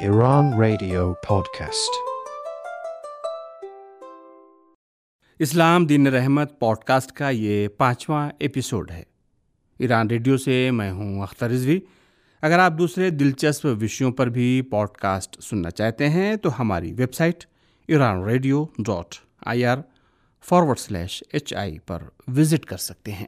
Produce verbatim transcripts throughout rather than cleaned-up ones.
Iran Radio Podcast. اسلام دین رحمت pod cost کا یہ پانچواں ایپیسوڈ ہے۔ ایران ریڈیو سے میں ہوں اختر رضوی۔ اگر آپ دوسرے دلچسپ وشیوں پر بھی پوڈ کاسٹ سننا چاہتے ہیں تو ہماری website Iran radio dot I R forward slash H I پر وزٹ کر سکتے ہیں۔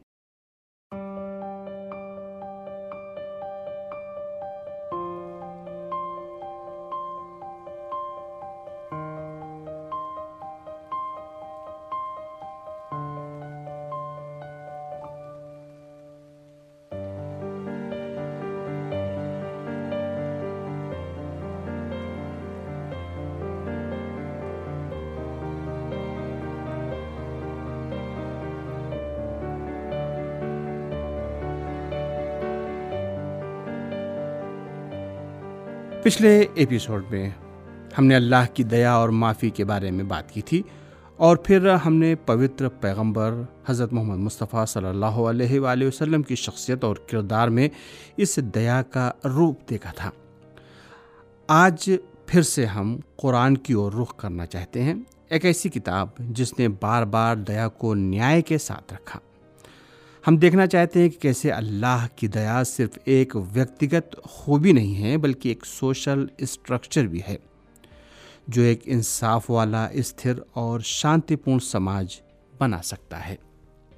پچھلے ایپیسوڈ میں ہم نے اللہ کی دیا اور معافی کے بارے میں بات کی تھی، اور پھر ہم نے پوتر پیغمبر حضرت محمد مصطفیٰ صلی اللہ علیہ وآلہ وسلم کی شخصیت اور کردار میں اس دیا کا روپ دیکھا تھا۔ آج پھر سے ہم قرآن کی اور رخ کرنا چاہتے ہیں، ایک ایسی کتاب جس نے بار بار دیا کو نیائے کے ساتھ رکھا۔ ہم دیکھنا چاہتے ہیں کہ کیسے اللہ کی دیا صرف ایک ویکتیگت خوبی نہیں ہے بلکہ ایک سوشل اسٹرکچر بھی ہے جو ایک انصاف والا، استھر اور شانتی پورن سماج بنا سکتا ہے۔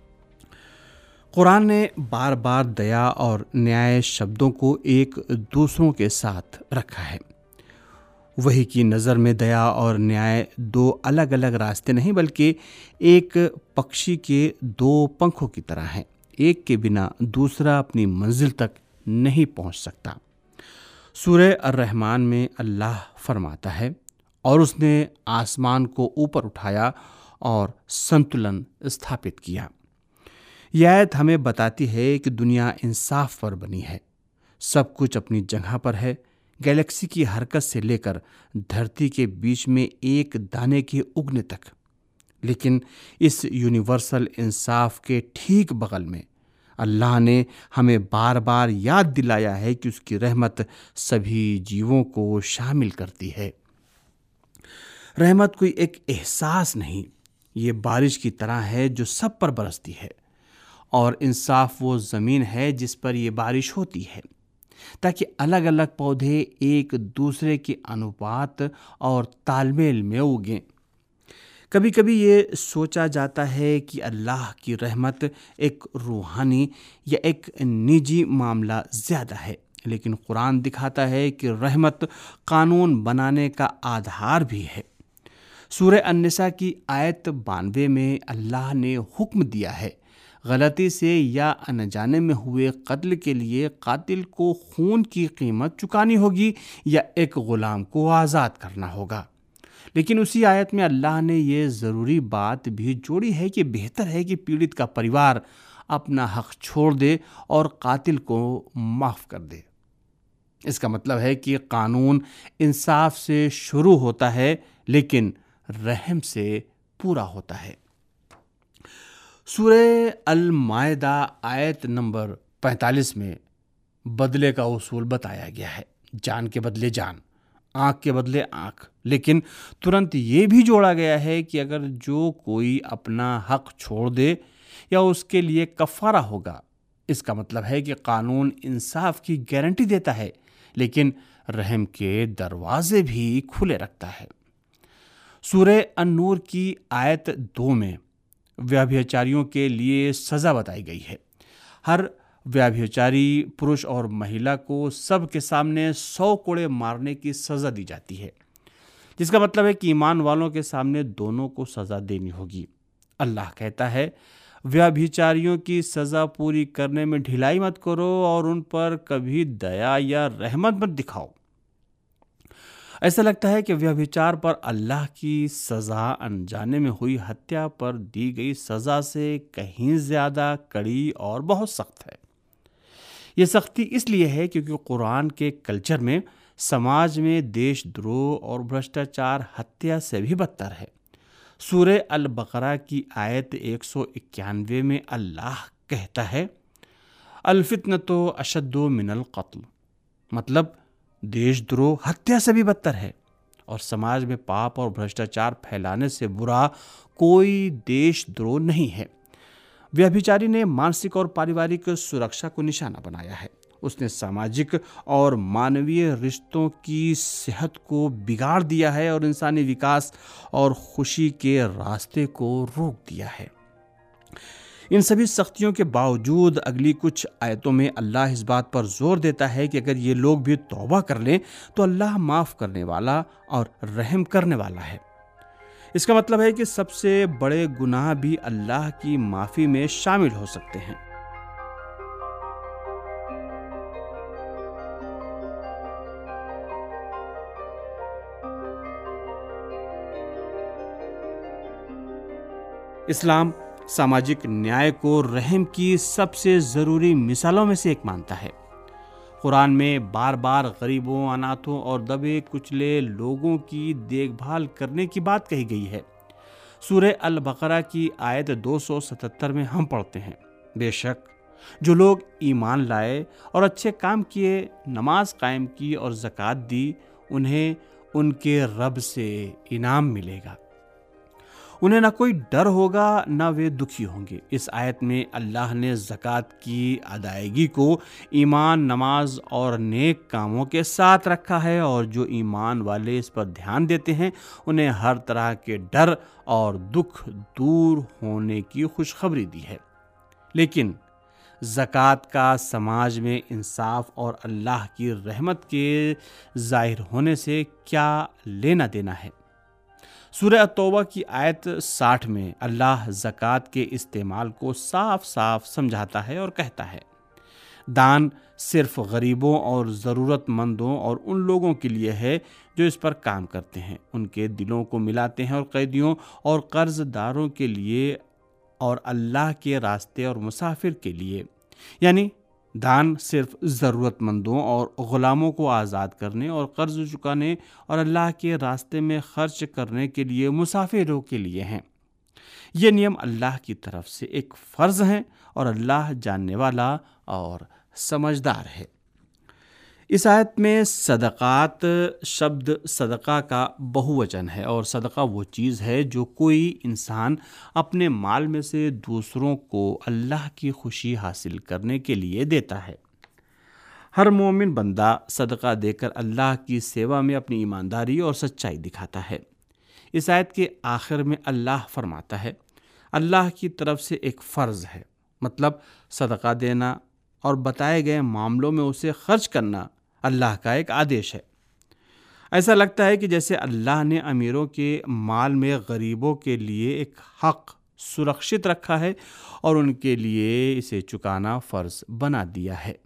قرآن نے بار بار دیا اور نیائے شبدوں کو ایک دوسروں کے ساتھ رکھا ہے۔ وحی کی نظر میں دیا اور نیائے دو الگ الگ راستے نہیں بلکہ ایک پکشی کے دو پنکھوں کی طرح ہیں، ایک کے بنا دوسرا اپنی منزل تک نہیں پہنچ سکتا۔ سورہ الرحمن میں اللہ فرماتا ہے، اور اس نے آسمان کو اوپر اٹھایا اور سنتلن استھاپت کیا۔ یہ آیت ہمیں بتاتی ہے کہ دنیا انصاف پر بنی ہے، سب کچھ اپنی جگہ پر ہے۔ گیلیکسی کی حرکت سے لے کر دھرتی کے بیچ میں ایک دانے کے اگنے تک، لیکن اس یونیورسل انصاف کے ٹھیک بغل میں اللہ نے ہمیں بار بار یاد دلایا ہے کہ اس کی رحمت سبھی جیووں کو شامل کرتی ہے۔ رحمت کوئی ایک احساس نہیں، یہ بارش کی طرح ہے جو سب پر برستی ہے، اور انصاف وہ زمین ہے جس پر یہ بارش ہوتی ہے تاکہ الگ الگ پودے ایک دوسرے کے انوپات اور تال میل میں اگیں۔ کبھی کبھی یہ سوچا جاتا ہے کہ اللہ کی رحمت ایک روحانی یا ایک نجی معاملہ زیادہ ہے، لیکن قرآن دکھاتا ہے کہ رحمت قانون بنانے کا آدھار بھی ہے۔ سورہ النساء کی آیت بانوے میں اللہ نے حکم دیا ہے، غلطی سے یا انجانے میں ہوئے قتل کے لیے قاتل کو خون کی قیمت چکانی ہوگی یا ایک غلام کو آزاد کرنا ہوگا۔ لیکن اسی آیت میں اللہ نے یہ ضروری بات بھی جوڑی ہے کہ بہتر ہے کہ پیڑت کا پریوار اپنا حق چھوڑ دے اور قاتل کو معاف کر دے۔ اس کا مطلب ہے کہ قانون انصاف سے شروع ہوتا ہے لیکن رحم سے پورا ہوتا ہے۔ سورہ المائدہ آیت نمبر پینتالیس میں بدلے کا اصول بتایا گیا ہے، جان کے بدلے جان، آنکھ کے بدلے آنکھ، لیکن ترنت یہ بھی جوڑا گیا ہے کہ اگر جو کوئی اپنا حق چھوڑ دے یا اس کے لیے کفارہ ہوگا۔ اس کا مطلب ہے کہ قانون انصاف کی گارنٹی دیتا ہے لیکن رحم کے دروازے بھی کھلے رکھتا ہے۔ سورہ النور کی آیت دو میں ویابھچاریوں کے لیے سزا بتائی گئی ہے۔ ہر ویابھچاری پروش اور مہیلا کو سب کے سامنے سو کوڑے مارنے کی سزا دی جاتی ہے، جس کا مطلب ہے کہ ایمان والوں کے سامنے دونوں کو سزا دینی ہوگی۔ اللہ کہتا ہے، ویابھچاریوں کی سزا پوری کرنے میں ڈھیلائی مت کرو اور ان پر کبھی دیا یا رحمت مت دکھاؤ۔ ایسا لگتا ہے کہ ویابھچار پر اللہ کی سزا انجانے میں ہوئی ہتیا پر دی گئی سزا سے کہیں زیادہ کڑی اور بہت سخت ہے۔ یہ سختی اس لیے ہے کیونکہ قرآن کے کلچر میں سماج میں دیش دروہ اور بھرشٹاچار ہتیا سے بھی بدتر ہے۔ سورہ البقرہ کی آیت ایک سو اکیانوے میں اللہ کہتا ہے، الفتنۃ اشد من القتل، مطلب دیش دروہ ہتیا سے بھی بدتر ہے، اور سماج میں پاپ اور بھرشٹاچار پھیلانے سے برا کوئی دیش دروہ نہیں ہے۔ ویابھچاری نے مانسک اور پاریوارک سرکشا کو نشانہ بنایا ہے۔ اس نے سماجک اور مانوی رشتوں کی صحت کو بگاڑ دیا ہے اور انسانی وکاس اور خوشی کے راستے کو روک دیا ہے۔ ان سبھی سختیوں کے باوجود اگلی کچھ آیتوں میں اللہ اس بات پر زور دیتا ہے کہ اگر یہ لوگ بھی توبہ کر لیں تو اللہ معاف کرنے والا اور رحم کرنے والا ہے۔ اس کا مطلب ہے کہ سب سے بڑے گناہ بھی اللہ کی معافی میں شامل ہو سکتے ہیں۔ اسلام سماجک نیائے کو رحم کی سب سے ضروری مثالوں میں سے ایک مانتا ہے۔ قرآن میں بار بار غریبوں، اناتھوں اور دبے کچلے لوگوں کی دیکھ بھال کرنے کی بات کہی گئی ہے۔ سورہ البقرہ کی آیت دو سو ستتر میں ہم پڑھتے ہیں، بے شک جو لوگ ایمان لائے اور اچھے کام کیے، نماز قائم کی اور زکوٰۃ دی، انہیں ان کے رب سے انعام ملے گا، انہیں نہ کوئی ڈر ہوگا نہ وہ دکھی ہوں گے۔ اس آیت میں اللہ نے زکوٰۃ کی ادائیگی کو ایمان، نماز اور نیک کاموں کے ساتھ رکھا ہے، اور جو ایمان والے اس پر دھیان دیتے ہیں انہیں ہر طرح کے ڈر اور دکھ دور ہونے کی خوشخبری دی ہے۔ لیکن زکوٰۃ کا سماج میں انصاف اور اللہ کی رحمت کے ظاہر ہونے سے کیا لینا دینا ہے؟ سورہ التوبہ کی آیت ساٹھ میں اللہ زکوٰۃ کے استعمال کو صاف صاف سمجھاتا ہے اور کہتا ہے، دان صرف غریبوں اور ضرورت مندوں اور ان لوگوں کے لیے ہے جو اس پر کام کرتے ہیں، ان کے دلوں کو ملاتے ہیں، اور قیدیوں اور قرض داروں کے لیے اور اللہ کے راستے اور مسافر کے لیے۔ یعنی دان صرف ضرورت مندوں اور غلاموں کو آزاد کرنے اور قرض چکانے اور اللہ کے راستے میں خرچ کرنے کے لیے مسافروں کے لیے ہیں۔ یہ نیم اللہ کی طرف سے ایک فرض ہیں، اور اللہ جاننے والا اور سمجھدار ہے۔ اس آیت میں صدقات شبد صدقہ کا بہووچن ہے، اور صدقہ وہ چیز ہے جو کوئی انسان اپنے مال میں سے دوسروں کو اللہ کی خوشی حاصل کرنے کے لیے دیتا ہے۔ ہر مومن بندہ صدقہ دے کر اللہ کی سیوا میں اپنی ایمانداری اور سچائی دکھاتا ہے۔ اس آیت کے آخر میں اللہ فرماتا ہے، اللہ کی طرف سے ایک فرض ہے، مطلب صدقہ دینا اور بتائے گئے معاملوں میں اسے خرچ کرنا اللہ کا ایک آدیش ہے۔ ایسا لگتا ہے کہ جیسے اللہ نے امیروں کے مال میں غریبوں کے لیے ایک حق سرکشت رکھا ہے اور ان کے لیے اسے چکانا فرض بنا دیا ہے۔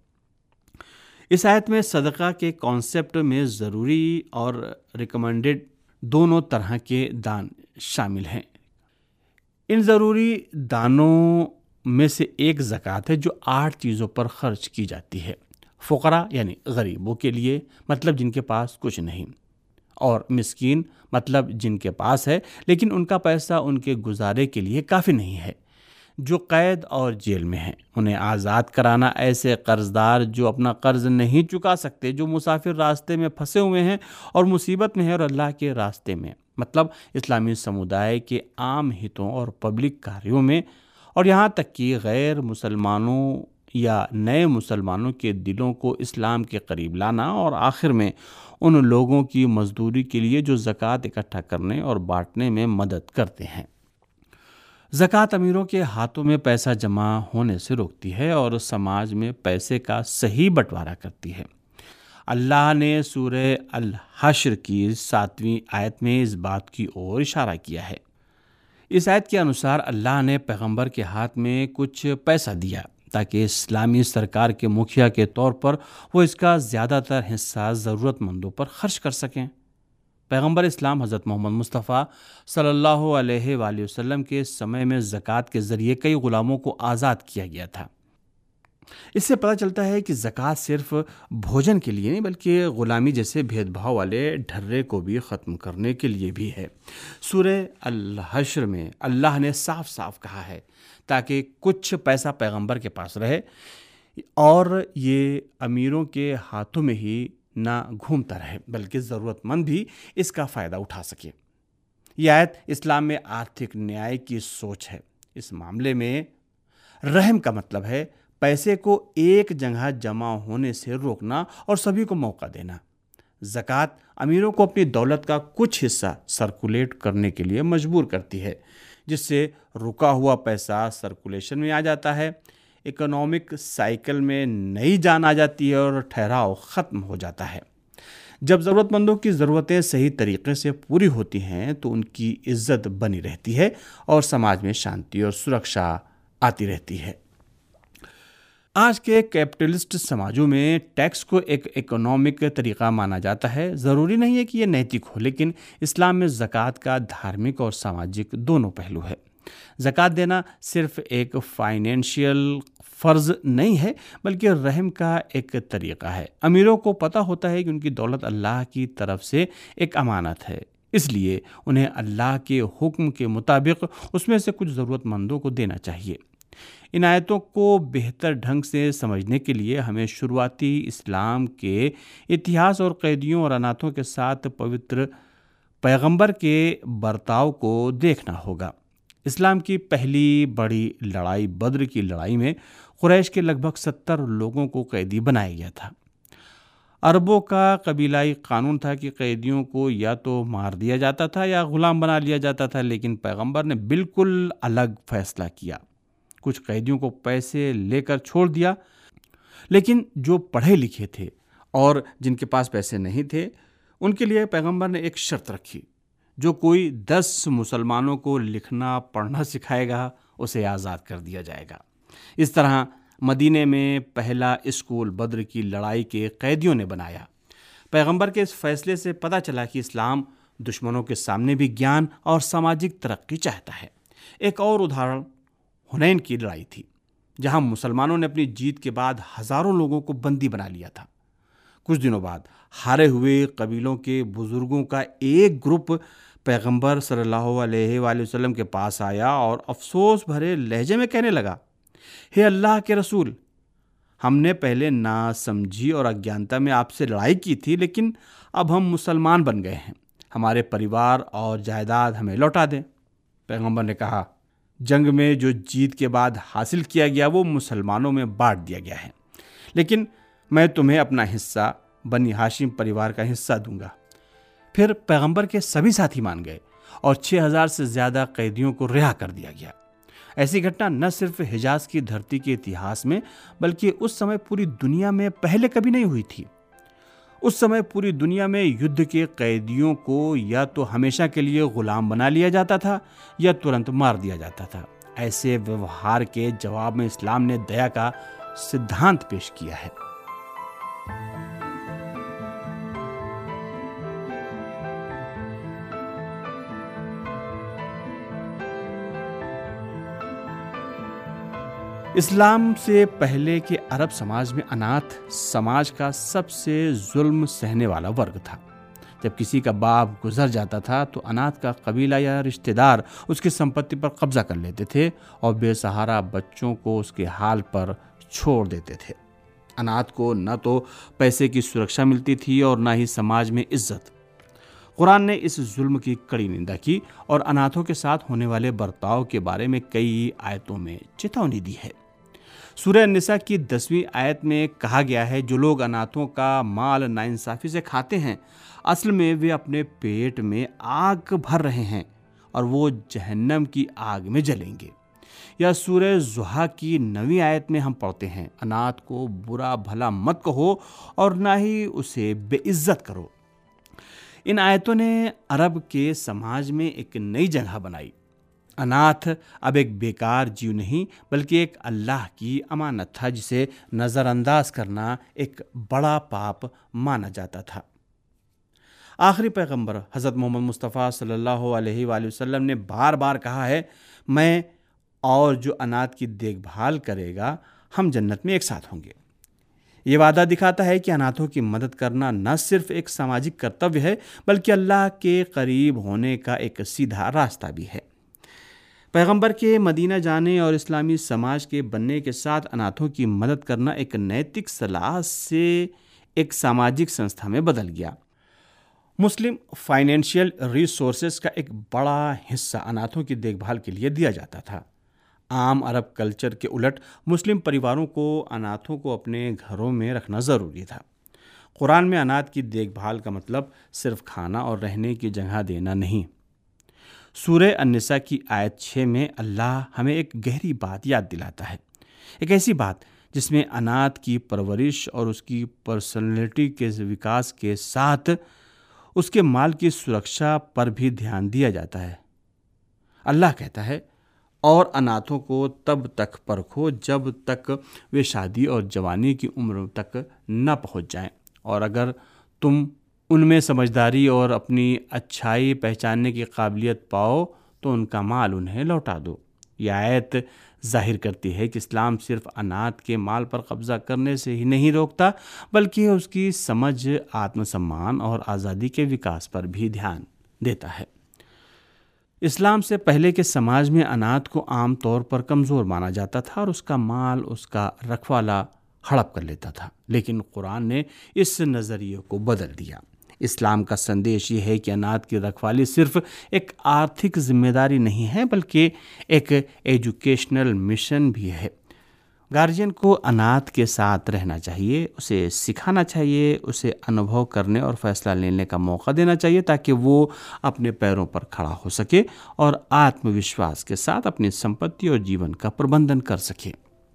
اس آیت میں صدقہ کے کانسیپٹ میں ضروری اور ریکمنڈڈ دونوں طرح کے دان شامل ہیں۔ ان ضروری دانوں میں سے ایک زکوٰۃ ہے جو آٹھ چیزوں پر خرچ کی جاتی ہے۔ فقراء یعنی غریبوں کے لیے، مطلب جن کے پاس کچھ نہیں، اور مسکین مطلب جن کے پاس ہے لیکن ان کا پیسہ ان کے گزارے کے لیے کافی نہیں ہے، جو قید اور جیل میں ہیں، انہیں آزاد کرانا، ایسے قرض دار جو اپنا قرض نہیں چکا سکتے، جو مسافر راستے میں پھنسے ہوئے ہیں اور مصیبت میں ہیں اور اللہ کے راستے میں، مطلب اسلامی سمودائے کے عام ہتوں اور پبلک کاریوں میں، اور یہاں تک کہ غیر مسلمانوں یا نئے مسلمانوں کے دلوں کو اسلام کے قریب لانا، اور آخر میں ان لوگوں کی مزدوری کے لیے جو زکوٰۃ اکٹھا کرنے اور بانٹنے میں مدد کرتے ہیں۔ زکوٰۃ امیروں کے ہاتھوں میں پیسہ جمع ہونے سے روکتی ہے اور سماج میں پیسے کا صحیح بٹوارا کرتی ہے۔ اللہ نے سورہ الحشر کی ساتویں آیت میں اس بات کی اور اشارہ کیا ہے۔ اس آیت کے انوسار اللہ نے پیغمبر کے ہاتھ میں کچھ پیسہ دیا تاکہ اسلامی سرکار کے مکھیا کے طور پر وہ اس کا زیادہ تر حصہ ضرورت مندوں پر خرچ کر سکیں۔ پیغمبر اسلام حضرت محمد مصطفیٰ صلی اللہ علیہ وآلہ وسلم کے سمے میں زکوٰۃ کے ذریعے کئی غلاموں کو آزاد کیا گیا تھا۔ اس سے پتہ چلتا ہے کہ زکوٰۃ صرف بھوجن کے لیے نہیں بلکہ غلامی جیسے بھید بھاؤ والے ڈھرے کو بھی ختم کرنے کے لیے بھی ہے۔ سورہ الحشر میں اللہ نے صاف صاف کہا ہے تاکہ کچھ پیسہ پیغمبر کے پاس رہے اور یہ امیروں کے ہاتھوں میں ہی نہ گھومتا رہے بلکہ ضرورت مند بھی اس کا فائدہ اٹھا سکے۔ یہ آیت اسلام میں آرتھک نیائے کی سوچ ہے۔ اس معاملے میں رحم کا مطلب ہے پیسے کو ایک جگہ جمع ہونے سے روکنا اور سبھی کو موقع دینا۔ زکوٰۃ امیروں کو اپنی دولت کا کچھ حصہ سرکولیٹ کرنے کے لیے مجبور کرتی ہے، جس سے رکا ہوا پیسہ سرکولیشن میں آ جاتا ہے، اکنامک سائیکل میں نئی جان آ جاتی ہے اور ٹھہراؤ ختم ہو جاتا ہے۔ جب ضرورت مندوں کی ضرورتیں صحیح طریقے سے پوری ہوتی ہیں تو ان کی عزت بنی رہتی ہے اور سماج میں شانتی اور سرکشا آتی رہتی ہے۔ آج کے کیپٹلسٹ سماجوں میں ٹیکس کو ایک اکنامک طریقہ مانا جاتا ہے۔ ضروری نہیں ہے کہ یہ نیتک ہو، لیکن اسلام میں زکوٰۃ کا دھارمک اور سماجک دونوں پہلو ہے۔ زکوٰۃ دینا صرف ایک فائنینشیل فرض نہیں ہے بلکہ رحم کا ایک طریقہ ہے۔ امیروں کو پتہ ہوتا ہے کہ ان کی دولت اللہ کی طرف سے ایک امانت ہے، اس لیے انہیں اللہ کے حکم کے مطابق اس میں سے کچھ ضرورت مندوں کو دینا چاہیے۔ ان آیتوں کو بہتر ڈھنگ سے سمجھنے کے لیے ہمیں شروعاتی اسلام کے اتہاس اور قیدیوں اور اناتھوں کے ساتھ پوتر پیغمبر کے برتاؤ کو دیکھنا ہوگا۔ اسلام کی پہلی بڑی لڑائی بدر کی لڑائی میں قریش کے لگ بھگ ستر لوگوں کو قیدی بنایا گیا تھا۔ عربوں کا قبیلائی قانون تھا کہ قیدیوں کو یا تو مار دیا جاتا تھا یا غلام بنا لیا جاتا تھا، لیکن پیغمبر نے بالکل الگ فیصلہ کیا۔ کچھ قیدیوں کو پیسے لے کر چھوڑ دیا، لیکن جو پڑھے لکھے تھے اور جن کے پاس پیسے نہیں تھے ان کے لیے پیغمبر نے ایک شرط رکھی: جو کوئی دس مسلمانوں کو لکھنا پڑھنا سکھائے گا اسے آزاد کر دیا جائے گا۔ اس طرح مدینے میں پہلا اسکول بدر کی لڑائی کے قیدیوں نے بنایا۔ پیغمبر کے اس فیصلے سے پتہ چلا کہ اسلام دشمنوں کے سامنے بھی گیان اور سماجک ترقی چاہتا ہے۔ ایک اور ادھارن حنین کی لڑائی تھی، جہاں مسلمانوں نے اپنی جیت کے بعد ہزاروں لوگوں کو بندی بنا لیا تھا۔ کچھ دنوں بعد ہارے ہوئے قبیلوں کے بزرگوں کا ایک گروپ پیغمبر صلی اللہ علیہ وآلہ وسلم کے پاس آیا اور افسوس بھرے لہجے میں کہنے لگا: ہے اللہ کے رسول، ہم نے پہلے نا سمجھی اور اگیانتا میں آپ سے لڑائی کی تھی، لیکن اب ہم مسلمان بن گئے ہیں، ہمارے پریوار اور جائیداد ہمیں لوٹا دیں۔ پیغمبر نے کہا: جنگ میں جو جیت کے بعد حاصل کیا گیا وہ مسلمانوں میں بانٹ دیا گیا ہے، لیکن میں تمہیں اپنا حصہ بنی ہاشم پریوار کا حصہ دوں گا۔ پھر پیغمبر کے سبھی ساتھی مان گئے اور چھ ہزار سے زیادہ قیدیوں کو رہا کر دیا گیا۔ ایسی گھٹنا نہ صرف حجاز کی دھرتی کے اتہاس میں بلکہ اس سمے پوری دنیا میں پہلے کبھی نہیں ہوئی تھی۔ اس سمے پوری دنیا میں یدھ کے قیدیوں کو یا تو ہمیشہ کے لیے غلام بنا لیا جاتا تھا یا ترنت مار دیا جاتا تھا۔ ایسے ویوہار کے جواب میں اسلام نے دیا کا سدھانت پیش کیا ہے۔ اسلام سے پہلے کے عرب سماج میں اناتھ سماج کا سب سے ظلم سہنے والا ورگ تھا۔ جب کسی کا باپ گزر جاتا تھا تو اناتھ کا قبیلہ یا رشتہ دار اس کی سمپتی پر قبضہ کر لیتے تھے اور بے سہارا بچوں کو اس کے حال پر چھوڑ دیتے تھے۔ اناتھ کو نہ تو پیسے کی سرکشا ملتی تھی اور نہ ہی سماج میں عزت۔ قرآن نے اس ظلم کی کڑی نندا کی اور اناتھوں کے ساتھ ہونے والے برتاؤ کے بارے میں کئی آیتوں میں چتاونی دی ہے۔ سورہ النساء کی دسویں آیت میں کہا گیا ہے: جو لوگ اناتھوں کا مال ناانصافی سے کھاتے ہیں اصل میں وہ اپنے پیٹ میں آگ بھر رہے ہیں اور وہ جہنم کی آگ میں جلیں گے۔ یا سورہ زحا کی نویں آیت میں ہم پڑھتے ہیں: اناتھ کو برا بھلا مت کہو اور نہ ہی اسے بے عزت کرو۔ ان آیتوں نے عرب کے سماج میں ایک نئی جگہ بنائی۔ اناتھ اب ایک بیکار جیو نہیں بلکہ ایک اللہ کی امانت تھا جسے نظر انداز کرنا ایک بڑا پاپ مانا جاتا تھا۔ آخری پیغمبر حضرت محمد مصطفیٰ صلی اللہ علیہ وآلہ وسلم نے بار بار کہا ہے: میں اور جو اناتھ کی دیکھ بھال کرے گا ہم جنت میں ایک ساتھ ہوں گے۔ یہ وعدہ دکھاتا ہے کہ اناتھوں کی مدد کرنا نہ صرف ایک سماجک کرتویہ ہے بلکہ اللہ کے قریب ہونے کا ایک سیدھا راستہ بھی ہے۔ پیغمبر کے مدینہ جانے اور اسلامی سماج کے بننے کے ساتھ اناتھوں کی مدد کرنا ایک نیتک صلاح سے ایک ساماجک संस्था में बदल गया। मुस्लिम फाइनेंशियल रिसोर्सेज का एक बड़ा हिस्सा अनाथों की देखभाल के लिए दिया जाता था। आम अरब कल्चर के उलट मुस्लिम परिवारों को अनाथों को अपने घरों में रखना ज़रूरी था। कुरान में अनाथ की देखभाल का मतलब सिर्फ खाना और रहने की जगह देना नहीं। सूरह अन्निसा की आयत छः में अल्लाह हमें एक गहरी बात याद दिलाता है, एक ऐसी बात जिसमें अनाथ की परवरिश और उसकी पर्सनैलिटी के विकास के साथ उसके माल की सुरक्षा पर भी ध्यान दिया जाता है। अल्लाह कहता है, और अनाथों को तब तक परखो जब तक वे शादी और जवानी की उम्र तक न पहुंच जाएं, और अगर तुम उनमें समझदारी और अपनी अच्छाई पहचानने की काबिलियत पाओ तो उनका माल उन्हें लौटा दो। यह आयत जाहिर करती है कि इस्लाम सिर्फ अनाथ के माल पर कब्ज़ा करने से ही नहीं रोकता, बल्कि उसकी समझ, आत्मसम्मान और आज़ादी के विकास पर भी ध्यान देता है। इस्लाम से पहले के समाज में अनाथ को आम तौर पर कमज़ोर माना जाता था और उसका माल उसका रखवाला हड़प कर लेता था, लेकिन कुरान ने इस नज़रिए को बदल दिया। इस्लाम का संदेश ये है कि अनाथ की रखवाली सिर्फ एक आर्थिक जिम्मेदारी नहीं है, बल्कि एक एजुकेशनल मिशन भी है। गार्जियन को अनाथ के साथ रहना चाहिए, उसे सिखाना चाहिए, उसे अनुभव करने और फैसला लेने का मौका देना चाहिए ताकि वो अपने पैरों पर खड़ा हो सके और आत्मविश्वास के साथ अपनी संपत्ति और जीवन का प्रबंधन कर सके।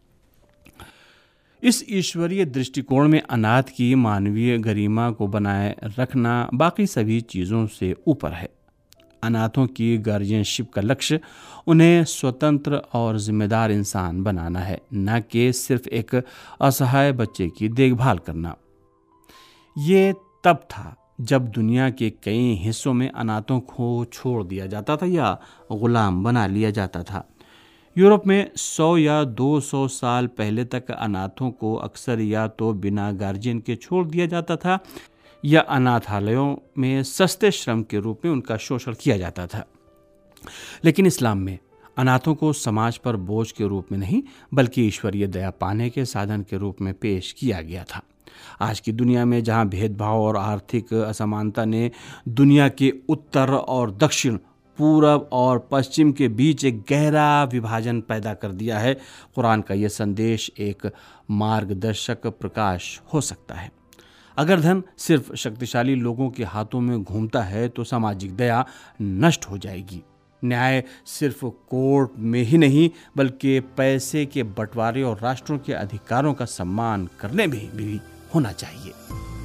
इस ईश्वरीय दृष्टिकोण में अनाथ की मानवीय गरिमा को बनाए रखना बाकी सभी चीज़ों से ऊपर है। अनाथों की गार्जियनशिप का लक्ष्य उन्हें स्वतंत्र और जिम्मेदार इंसान बनाना है, न कि सिर्फ एक असहाय बच्चे की देखभाल करना। ये तब था जब दुनिया के कई हिस्सों में अनाथों को छोड़ दिया जाता था या गुलाम बना लिया जाता था। यूरोप में सौ या दो सौ साल पहले तक अनाथों को अक्सर या तो बिना गार्जियन के छोड़ दिया जाता था या अनाथालयों में सस्ते श्रम के रूप में उनका शोषण किया जाता था। लेकिन इस्लाम में अनाथों को समाज पर बोझ के रूप में नहीं, बल्कि ईश्वरीय दया पाने के साधन के रूप में पेश किया गया था। आज की दुनिया में जहां भेदभाव और आर्थिक असमानता ने दुनिया के उत्तर और दक्षिण, पूरब और पश्चिम के बीच एक गहरा विभाजन पैदा कर दिया है, कुरान का यह संदेश एक मार्गदर्शक प्रकाश हो सकता है। अगर धन सिर्फ शक्तिशाली लोगों के हाथों में घूमता है तो सामाजिक दया नष्ट हो जाएगी। न्याय सिर्फ कोर्ट में ही नहीं, बल्कि पैसे के बंटवारे और राष्ट्रों के अधिकारों का सम्मान करने में भी होना चाहिए।